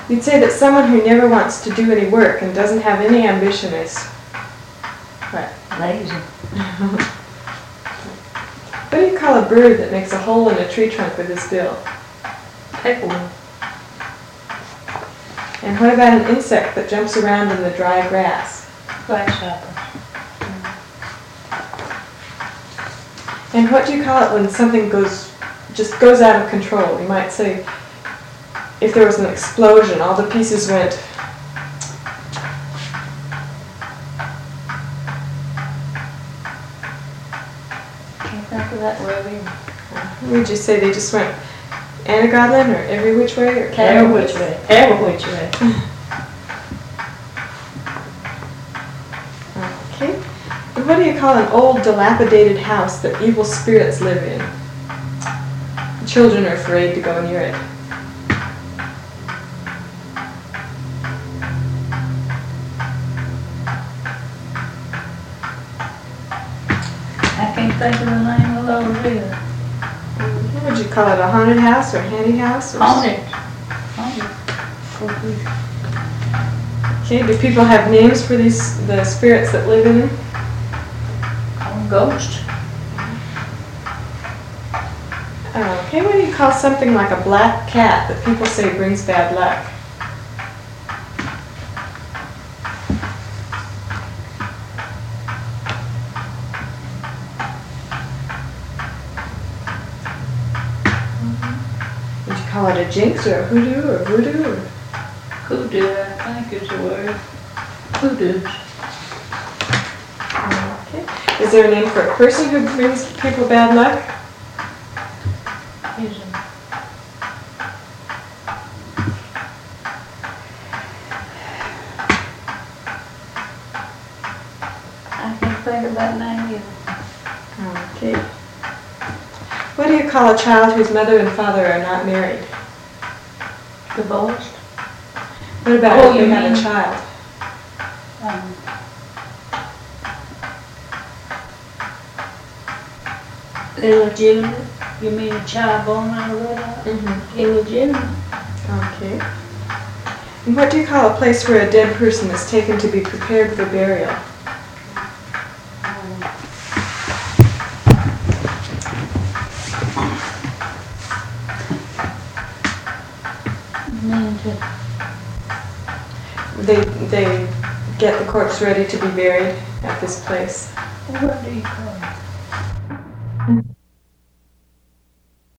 You'd say that someone who never wants to do any work and doesn't have any ambition is what? Lazy. What do you call a bird that makes a hole in a tree trunk with his bill? Peckerwood. And what about an insect that jumps around in the dry grass? Grasshopper. And what do you call it when something just goes out of control? You might say, if there was an explosion, all the pieces went. Can't think of that word either. Would you say they just went anagodlin or every which way or Every which way. Every which way. Okay. And what do you call an old dilapidated house that evil spirits live in? Children are afraid to go near it. I can't think of the name of those either. What would you call it? A haunted house or a handy house? Or Haunted. Okay. Do people have names for the spirits that live in them? Ghost. Okay. What do you call something like a black cat that people say brings bad luck? Would you call it a jinx or a hoodoo or voodoo? Or? Hoodoo, I think is the word. Hoodoos. Okay. Is there a name for a person who brings people bad luck? Is it? I can't think of that name either. Okay. What do you call a child whose mother and father are not married? Divorced. What about Oh, if you you have a mean- child? Illegitimate. You mean a child born out of wedlock? Mm-hmm. Illegitimate. Okay. And what do you call a place where a dead person is taken to be prepared for burial? They get the corpse ready to be buried at this place. What do you call it?